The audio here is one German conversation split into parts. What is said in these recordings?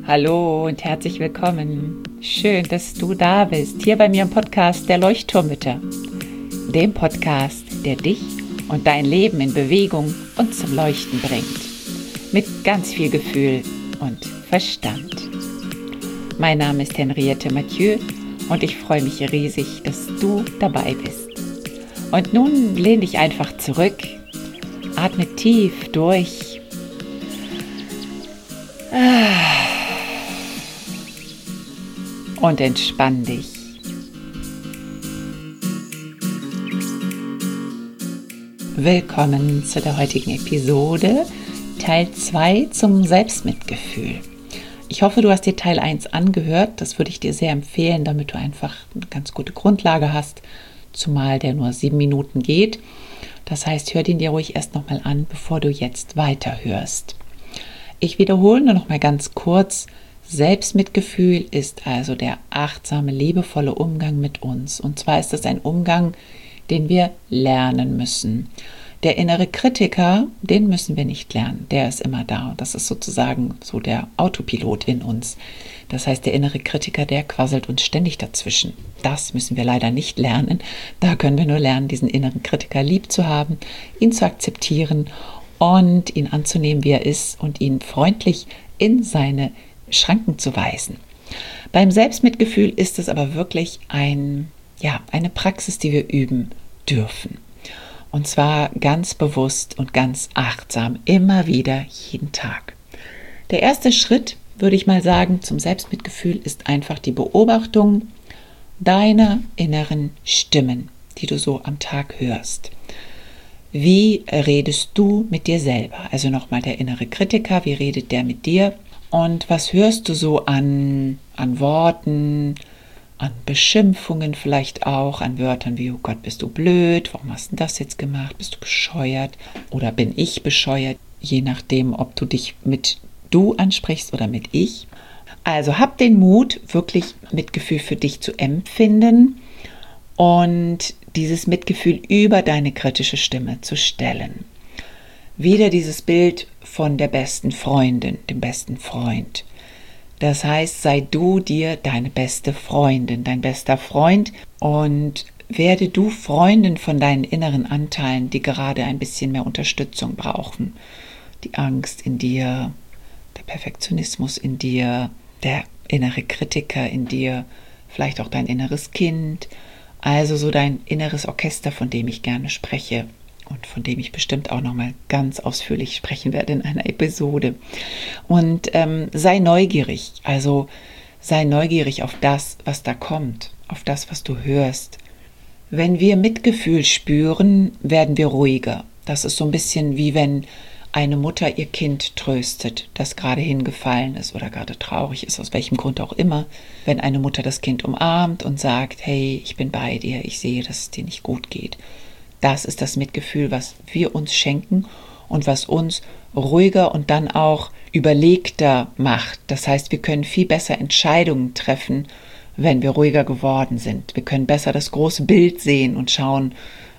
Hallo und herzlich willkommen. Schön, dass du da bist, hier bei mir im Podcast der Leuchtturmmütter. Dem Podcast, der dich und dein Leben in Bewegung und zum Leuchten bringt. Mit ganz viel Gefühl und Verstand. Mein Name ist Henriette Mathieu und ich freue mich riesig, dass du dabei bist. Und nun lehn dich einfach zurück, atme tief durch. Und entspann dich. Willkommen zu der heutigen Episode, Teil 2 zum Selbstmitgefühl. Ich hoffe, du hast dir Teil 1 angehört. Das würde ich dir sehr empfehlen, damit du einfach eine ganz gute Grundlage hast, zumal der nur 7 Minuten geht. Das heißt, hör den dir ruhig erst nochmal an, bevor du jetzt weiterhörst. Ich wiederhole nur noch mal ganz kurz. Selbstmitgefühl ist also der achtsame, liebevolle Umgang mit uns. Und zwar ist es ein Umgang, den wir lernen müssen. Der innere Kritiker, den müssen wir nicht lernen. Der ist immer da. Und das ist sozusagen so der Autopilot in uns. Das heißt, der innere Kritiker, der quasselt uns ständig dazwischen. Das müssen wir leider nicht lernen. Da können wir nur lernen, diesen inneren Kritiker lieb zu haben, ihn zu akzeptieren und ihn anzunehmen, wie er ist und ihn freundlich in seine Schranken zu weisen. Beim Selbstmitgefühl ist es aber wirklich eine Praxis, die wir üben dürfen. Und zwar ganz bewusst und ganz achtsam, immer wieder, jeden Tag. Der erste Schritt, würde ich mal sagen, zum Selbstmitgefühl ist einfach die Beobachtung deiner inneren Stimmen, die du so am Tag hörst. Wie redest du mit dir selber? Also nochmal der innere Kritiker, wie redet der mit dir? Und was hörst du so an Worten, an Beschimpfungen vielleicht auch, an Wörtern wie, oh Gott, bist du blöd, warum hast du das jetzt gemacht, bist du bescheuert oder bin ich bescheuert, je nachdem, ob du dich mit du ansprichst oder mit ich. Also hab den Mut, wirklich Mitgefühl für dich zu empfinden und dieses Mitgefühl über deine kritische Stimme zu stellen. Wieder dieses Bild von der besten Freundin, dem besten Freund. Das heißt, sei du dir deine beste Freundin, dein bester Freund und werde du Freundin von deinen inneren Anteilen, die gerade ein bisschen mehr Unterstützung brauchen. Die Angst in dir, der Perfektionismus in dir, der innere Kritiker in dir, vielleicht auch dein inneres Kind, also so dein inneres Orchester, von dem ich gerne spreche. Und von dem ich bestimmt auch nochmal ganz ausführlich sprechen werde in einer Episode. Und sei neugierig, also sei neugierig auf das, was da kommt, auf das, was du hörst. Wenn wir Mitgefühl spüren, werden wir ruhiger. Das ist so ein bisschen wie wenn eine Mutter ihr Kind tröstet, das gerade hingefallen ist oder gerade traurig ist, aus welchem Grund auch immer. Wenn eine Mutter das Kind umarmt und sagt, hey, ich bin bei dir, ich sehe, dass es dir nicht gut geht. Das ist das Mitgefühl, was wir uns schenken und was uns ruhiger und dann auch überlegter macht. Das heißt, wir können viel besser Entscheidungen treffen, wenn wir ruhiger geworden sind. Wir können besser das große Bild sehen und schauen,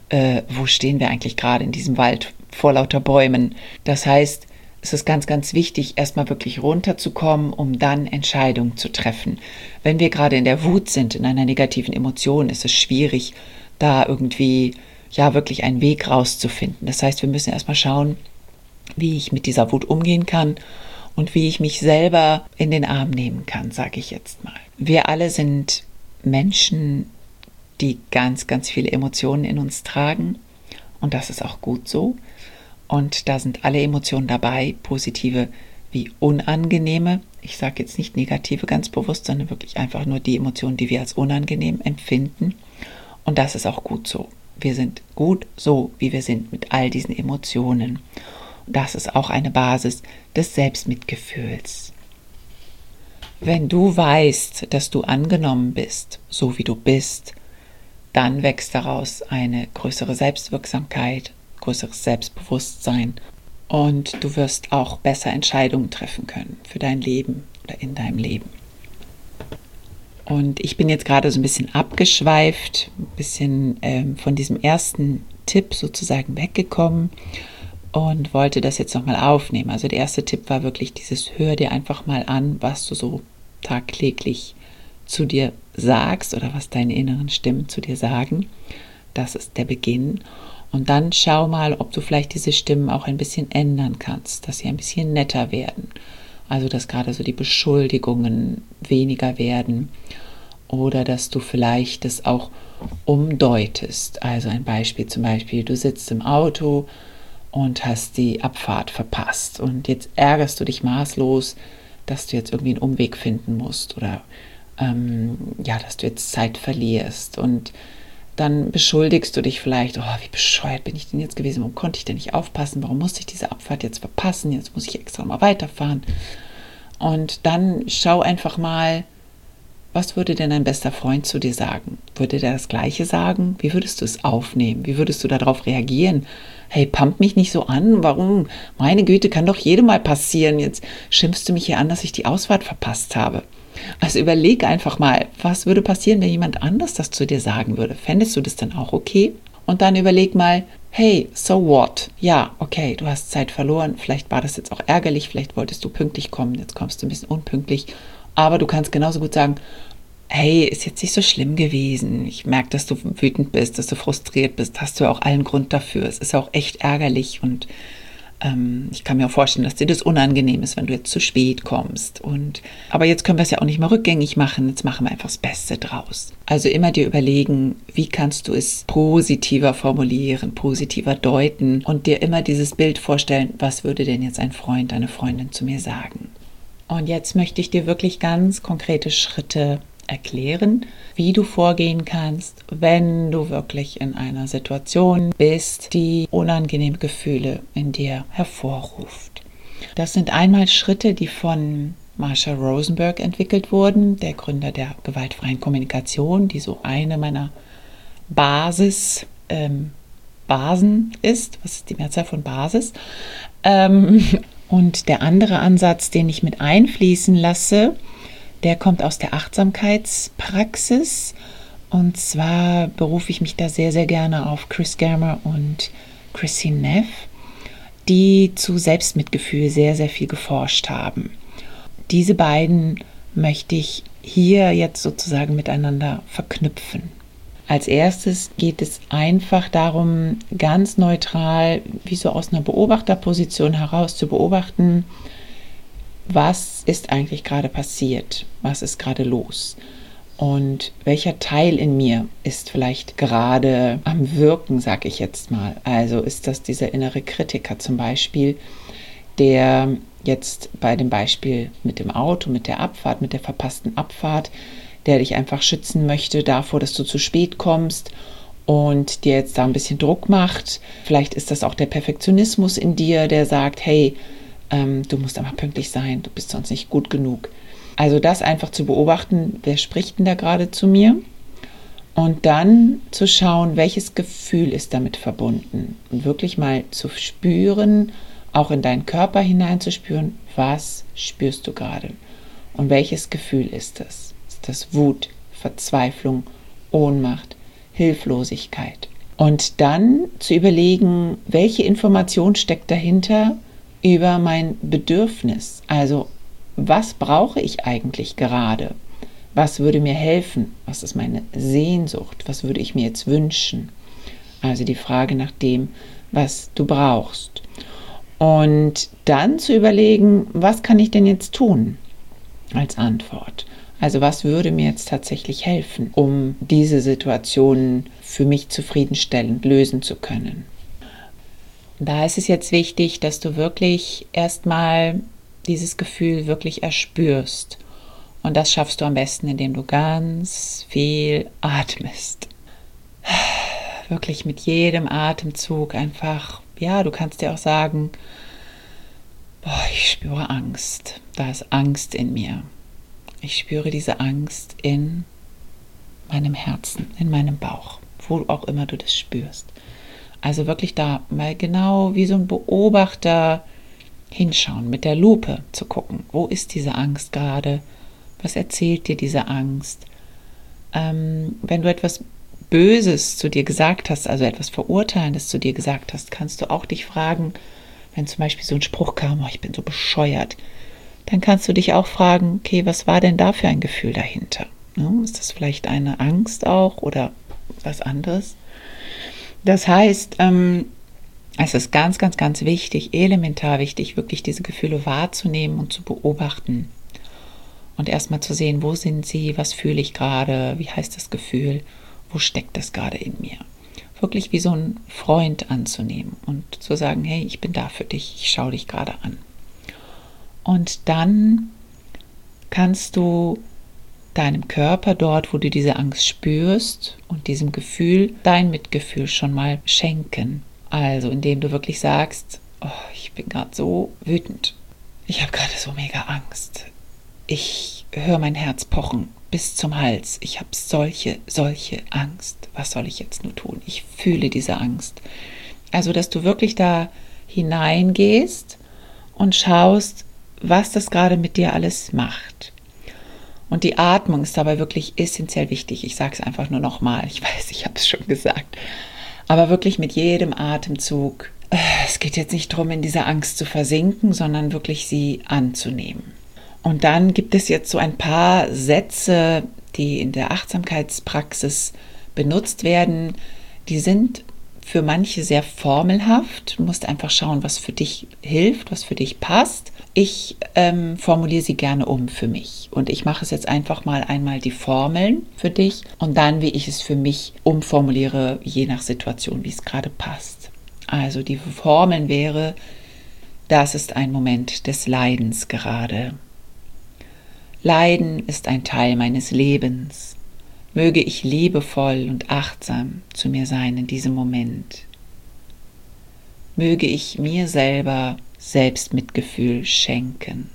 wo stehen wir eigentlich gerade in diesem Wald vor lauter Bäumen. Das heißt, es ist ganz, ganz wichtig, erstmal wirklich runterzukommen, um dann Entscheidungen zu treffen. Wenn wir gerade in der Wut sind, in einer negativen Emotion, ist es schwierig, da irgendwie wirklich einen Weg rauszufinden. Das heißt, wir müssen erstmal schauen, wie ich mit dieser Wut umgehen kann und wie ich mich selber in den Arm nehmen kann, sage ich jetzt mal. Wir alle sind Menschen, die ganz, ganz viele Emotionen in uns tragen und das ist auch gut so. Und da sind alle Emotionen dabei, positive wie unangenehme. Ich sage jetzt nicht negative ganz bewusst, sondern wirklich einfach nur die Emotionen, die wir als unangenehm empfinden. Und das ist auch gut so. Wir sind gut so, wie wir sind, mit all diesen Emotionen. Das ist auch eine Basis des Selbstmitgefühls. Wenn du weißt, dass du angenommen bist, so wie du bist, dann wächst daraus eine größere Selbstwirksamkeit, größeres Selbstbewusstsein und du wirst auch besser Entscheidungen treffen können für dein Leben oder in deinem Leben. Und ich bin jetzt gerade so ein bisschen abgeschweift, ein bisschen von diesem ersten Tipp sozusagen weggekommen und wollte das jetzt nochmal aufnehmen. Also der erste Tipp war wirklich dieses: Hör dir einfach mal an, was du so tagtäglich zu dir sagst oder was deine inneren Stimmen zu dir sagen. Das ist der Beginn. Und dann schau mal, ob du vielleicht diese Stimmen auch ein bisschen ändern kannst, dass sie ein bisschen netter werden. Also dass gerade so die Beschuldigungen weniger werden oder dass du vielleicht das auch umdeutest. Also ein Beispiel, zum Beispiel, du sitzt im Auto und hast die Abfahrt verpasst und jetzt ärgerst du dich maßlos, dass du jetzt irgendwie einen Umweg finden musst oder dass du jetzt Zeit verlierst, und dann beschuldigst du dich vielleicht: Oh, wie bescheuert bin ich denn jetzt gewesen? Warum konnte ich denn nicht aufpassen? Warum musste ich diese Abfahrt jetzt verpassen? Jetzt muss ich extra mal weiterfahren. Und dann schau einfach mal, was würde denn dein bester Freund zu dir sagen? Würde der das Gleiche sagen? Wie würdest du es aufnehmen? Wie würdest du darauf reagieren? Hey, pump mich nicht so an. Warum? Meine Güte, kann doch jedem mal passieren. Jetzt schimpfst du mich hier an, dass ich die Ausfahrt verpasst habe. Also überleg einfach mal, was würde passieren, wenn jemand anders das zu dir sagen würde? Fändest du das dann auch okay? Und dann überleg mal: Hey, so what? Ja, okay, du hast Zeit verloren. Vielleicht war das jetzt auch ärgerlich. Vielleicht wolltest du pünktlich kommen. Jetzt kommst du ein bisschen unpünktlich. Aber du kannst genauso gut sagen: Hey, ist jetzt nicht so schlimm gewesen. Ich merke, dass du wütend bist, dass du frustriert bist. Hast du ja auch allen Grund dafür. Es ist auch echt ärgerlich und ich kann mir auch vorstellen, dass dir das unangenehm ist, wenn du jetzt zu spät kommst. Aber jetzt können wir es ja auch nicht mehr rückgängig machen. Jetzt machen wir einfach das Beste draus. Also immer dir überlegen, wie kannst du es positiver formulieren, positiver deuten und dir immer dieses Bild vorstellen: Was würde denn jetzt ein Freund, eine Freundin zu mir sagen? Und jetzt möchte ich dir wirklich ganz konkrete Schritte erklären, wie du vorgehen kannst, wenn du wirklich in einer Situation bist, die unangenehme Gefühle in dir hervorruft. Das sind einmal Schritte, die von Marshall Rosenberg entwickelt wurden, der Gründer der gewaltfreien Kommunikation, die so eine meiner Basen ist. Was ist die Mehrzahl von Basis? Und der andere Ansatz, den ich mit einfließen lasse, der kommt aus der Achtsamkeitspraxis, und zwar berufe ich mich da sehr, sehr gerne auf Chris Germer und Christine Neff, die zu Selbstmitgefühl sehr, sehr viel geforscht haben. Diese beiden möchte ich hier jetzt sozusagen miteinander verknüpfen. Als erstes geht es einfach darum, ganz neutral, wie so aus einer Beobachterposition heraus zu beobachten: Was ist eigentlich gerade passiert? Was ist gerade los? Und welcher Teil in mir ist vielleicht gerade am Wirken, sage ich jetzt mal. Also ist das dieser innere Kritiker zum Beispiel, der jetzt bei dem Beispiel mit dem Auto, mit der Abfahrt, mit der verpassten Abfahrt, der dich einfach schützen möchte davor, dass du zu spät kommst und dir jetzt da ein bisschen Druck macht. Vielleicht ist das auch der Perfektionismus in dir, der sagt: Hey, du musst aber pünktlich sein, du bist sonst nicht gut genug. Also das einfach zu beobachten: Wer spricht denn da gerade zu mir? Und dann zu schauen, welches Gefühl ist damit verbunden. Und wirklich mal zu spüren, auch in deinen Körper hineinzuspüren: Was spürst du gerade? Und welches Gefühl ist das? Ist das Wut, Verzweiflung, Ohnmacht, Hilflosigkeit? Und dann zu überlegen, welche Information steckt dahinter über mein Bedürfnis. Also, was brauche ich eigentlich gerade? Was würde mir helfen? Was ist meine Sehnsucht? Was würde ich mir jetzt wünschen? Also die Frage nach dem, was du brauchst. Und dann zu überlegen, was kann ich denn jetzt tun als Antwort? Also was würde mir jetzt tatsächlich helfen, um diese Situation für mich zufriedenstellend lösen zu können? Da ist es jetzt wichtig, dass du wirklich erstmal dieses Gefühl wirklich erspürst. Und das schaffst du am besten, indem du ganz viel atmest. Wirklich mit jedem Atemzug einfach, ja, du kannst dir auch sagen: Boah, ich spüre Angst. Da ist Angst in mir. Ich spüre diese Angst in meinem Herzen, in meinem Bauch, wo auch immer du das spürst. Also wirklich da mal genau wie so ein Beobachter hinschauen, mit der Lupe zu gucken: Wo ist diese Angst gerade? Was erzählt dir diese Angst? Wenn du etwas Böses zu dir gesagt hast, also etwas Verurteilendes zu dir gesagt hast, kannst du auch dich fragen: wenn zum Beispiel so ein Spruch kam, oh, ich bin so bescheuert, dann kannst du dich auch fragen, okay, was war denn da für ein Gefühl dahinter? Ist das vielleicht eine Angst auch oder was anderes? Das heißt, es ist ganz, ganz, ganz wichtig, elementar wichtig, wirklich diese Gefühle wahrzunehmen und zu beobachten. Und erstmal zu sehen, wo sind sie, was fühle ich gerade, wie heißt das Gefühl, wo steckt das gerade in mir. Wirklich wie so ein Freund anzunehmen und zu sagen, hey, ich bin da für dich, ich schaue dich gerade an. Und dann kannst du deinem Körper dort, wo du diese Angst spürst und diesem Gefühl, dein Mitgefühl schon mal schenken. Also indem du wirklich sagst, oh, ich bin gerade so wütend. Ich habe gerade so mega Angst. Ich höre mein Herz pochen bis zum Hals. Ich habe solche Angst. Was soll ich jetzt nur tun? Ich fühle diese Angst. Also, dass du wirklich da hineingehst und schaust, was das gerade mit dir alles macht. Und die Atmung ist dabei wirklich essentiell wichtig. Ich sage es einfach nur nochmal. Ich weiß, ich habe es schon gesagt. Aber wirklich mit jedem Atemzug. Es geht jetzt nicht darum, in dieser Angst zu versinken, sondern wirklich sie anzunehmen. Und dann gibt es jetzt so ein paar Sätze, die in der Achtsamkeitspraxis benutzt werden. Die sind für manche sehr formelhaft. Du musst einfach schauen, was für dich hilft, was für dich passt. Ich formuliere sie gerne um für mich. Und ich mache es jetzt einfach mal einmal die Formeln für dich und dann, wie ich es für mich umformuliere, je nach Situation, wie es gerade passt. Also die Formeln wäre, das ist ein Moment des Leidens gerade. Leiden ist ein Teil meines Lebens. Möge ich liebevoll und achtsam zu mir sein in diesem Moment. Möge ich mir selber Selbstmitgefühl schenken.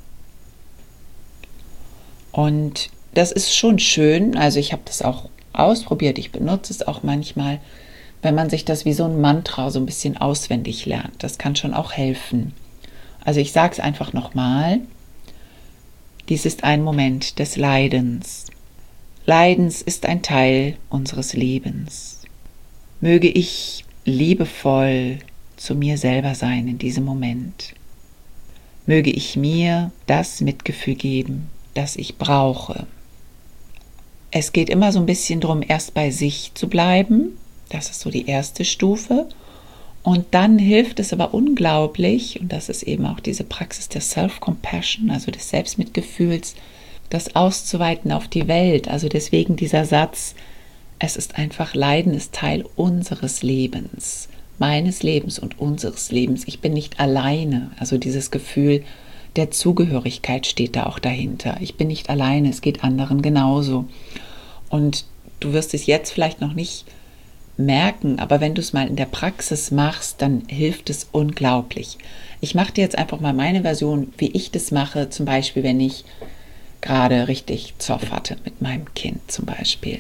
Und das ist schon schön, also ich habe das auch ausprobiert, ich benutze es auch manchmal, wenn man sich das wie so ein Mantra so ein bisschen auswendig lernt. Das kann schon auch helfen. Also ich sage es einfach nochmal. Dies ist ein Moment des Leidens. Leidens ist ein Teil unseres Lebens. Möge ich liebevoll zu mir selber sein in diesem Moment. Möge ich mir das Mitgefühl geben, das ich brauche. Es geht immer so ein bisschen darum, erst bei sich zu bleiben. Das ist so die erste Stufe. Und dann hilft es aber unglaublich, und das ist eben auch diese Praxis der Self-Compassion, also des Selbstmitgefühls, das auszuweiten auf die Welt. Also deswegen dieser Satz, es ist einfach, Leiden ist Teil unseres Lebens, meines Lebens und unseres Lebens. Ich bin nicht alleine. Also dieses Gefühl der Zugehörigkeit steht da auch dahinter. Ich bin nicht alleine, es geht anderen genauso. Und du wirst es jetzt vielleicht noch nicht merken, aber wenn du es mal in der Praxis machst, dann hilft es unglaublich. Ich mache dir jetzt einfach mal meine Version, wie ich das mache, zum Beispiel, wenn ich gerade richtig Zoff hatte mit meinem Kind zum Beispiel.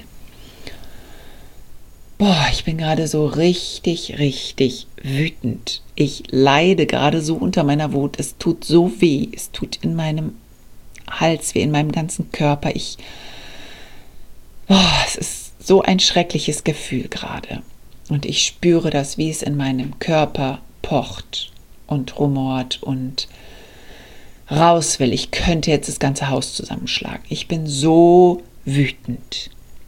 Boah, ich bin gerade so richtig wütend. Ich leide gerade so unter meiner Wut. Es tut so weh. Es tut in meinem Hals weh, in meinem ganzen Körper. Es ist so ein schreckliches Gefühl gerade. Und ich spüre das, wie es in meinem Körper pocht und rumort und raus will. Ich könnte jetzt das ganze Haus zusammenschlagen. Ich bin so wütend.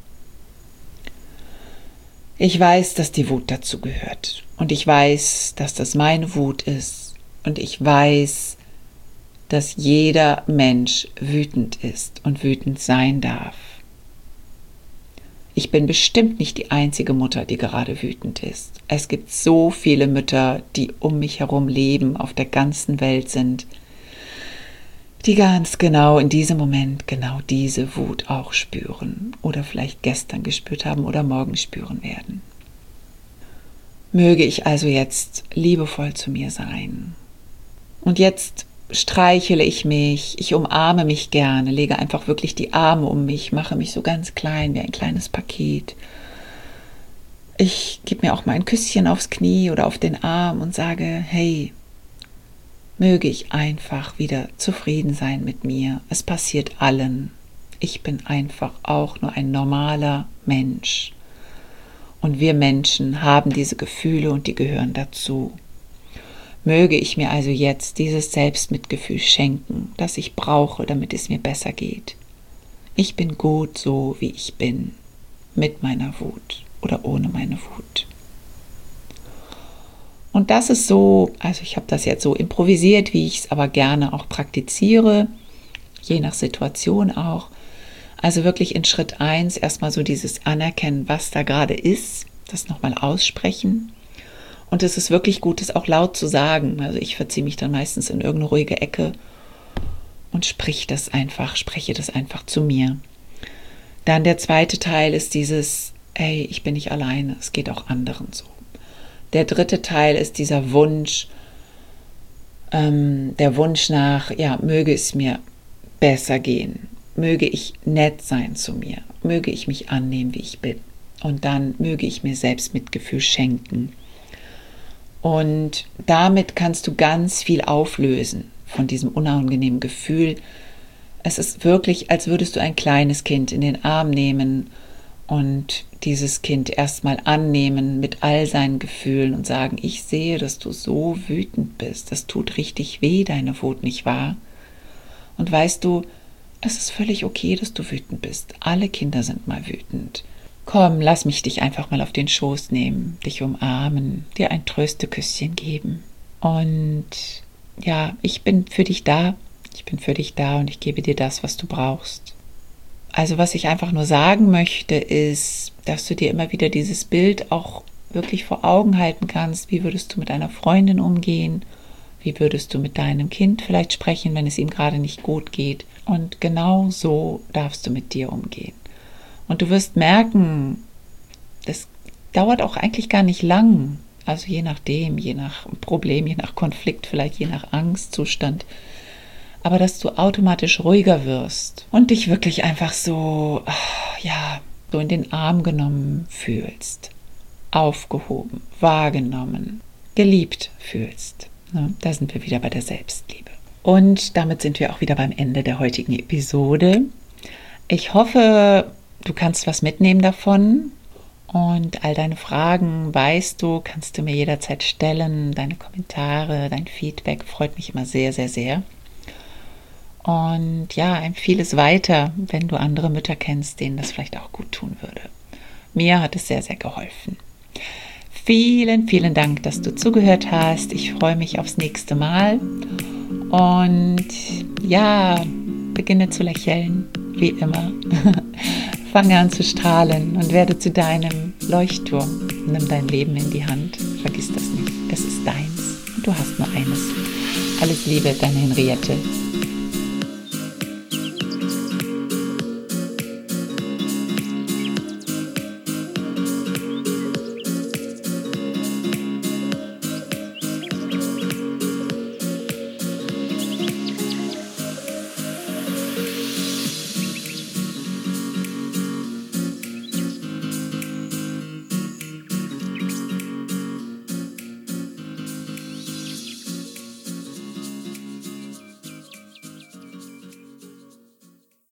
Ich weiß, dass die Wut dazu gehört. Und ich weiß, dass das meine Wut ist. Und ich weiß, dass jeder Mensch wütend ist und wütend sein darf. Ich bin bestimmt nicht die einzige Mutter, die gerade wütend ist. Es gibt so viele Mütter, die um mich herum leben, auf der ganzen Welt sind, die ganz genau in diesem Moment genau diese Wut auch spüren oder vielleicht gestern gespürt haben oder morgen spüren werden. Möge ich also jetzt liebevoll zu mir sein. Und jetzt streichele ich mich, ich umarme mich gerne, lege einfach wirklich die Arme um mich, mache mich so ganz klein wie ein kleines Paket. Ich gebe mir auch mal ein Küsschen aufs Knie oder auf den Arm und sage, hey, möge ich einfach wieder zufrieden sein mit mir. Es passiert allen. Ich bin einfach auch nur ein normaler Mensch. Und wir Menschen haben diese Gefühle und die gehören dazu. Möge ich mir also jetzt dieses Selbstmitgefühl schenken, das ich brauche, damit es mir besser geht. Ich bin gut so, wie ich bin, mit meiner Wut oder ohne meine Wut. Und das ist so, also ich habe das jetzt so improvisiert, wie ich es aber gerne auch praktiziere, je nach Situation auch. Also wirklich in Schritt 1 erstmal so dieses Anerkennen, was da gerade ist, das nochmal aussprechen. Und es ist wirklich gut, es auch laut zu sagen. Also ich verziehe mich dann meistens in irgendeine ruhige Ecke und spreche das einfach zu mir. Dann der zweite Teil ist dieses, hey, ich bin nicht alleine, es geht auch anderen so. Der dritte Teil ist dieser Wunsch, der Wunsch nach, ja, möge es mir besser gehen, möge ich nett sein zu mir, möge ich mich annehmen, wie ich bin. Und dann möge ich mir selbst Mitgefühl schenken. Und damit kannst du ganz viel auflösen von diesem unangenehmen Gefühl. Es ist wirklich, als würdest du ein kleines Kind in den Arm nehmen und dieses Kind erstmal annehmen mit all seinen Gefühlen und sagen, ich sehe, dass du so wütend bist. Das tut richtig weh, deine Wut, nicht wahr? Und weißt du, es ist völlig okay, dass du wütend bist. Alle Kinder sind mal wütend. Komm, lass mich dich einfach mal auf den Schoß nehmen, dich umarmen, dir ein Trösteküsschen geben. Und ja, ich bin für dich da. Ich bin für dich da und ich gebe dir das, was du brauchst. Also was ich einfach nur sagen möchte, ist, dass du dir immer wieder dieses Bild auch wirklich vor Augen halten kannst. Wie würdest du mit einer Freundin umgehen? Wie würdest du mit deinem Kind vielleicht sprechen, wenn es ihm gerade nicht gut geht? Und genau so darfst du mit dir umgehen. Und du wirst merken, das dauert auch eigentlich gar nicht lang. Also je nachdem, je nach Problem, je nach Konflikt, vielleicht je nach Angstzustand. Aber dass du automatisch ruhiger wirst und dich wirklich einfach so, ja, so in den Arm genommen fühlst, aufgehoben, wahrgenommen, geliebt fühlst. Da sind wir wieder bei der Selbstliebe. Und damit sind wir auch wieder beim Ende der heutigen Episode. Ich hoffe, du kannst was mitnehmen davon und all deine Fragen, weißt du, kannst du mir jederzeit stellen. Deine Kommentare, dein Feedback freut mich immer sehr, sehr, sehr. Und ja, empfehle es weiter, wenn du andere Mütter kennst, denen das vielleicht auch gut tun würde. Mir hat es sehr, sehr geholfen. Vielen, vielen Dank, dass du zugehört hast. Ich freue mich aufs nächste Mal. Und ja, beginne zu lächeln, wie immer. Fange an zu strahlen und werde zu deinem Leuchtturm. Nimm dein Leben in die Hand. Vergiss das nicht. Es ist deins. Und du hast nur eines. Alles Liebe, deine Henriette.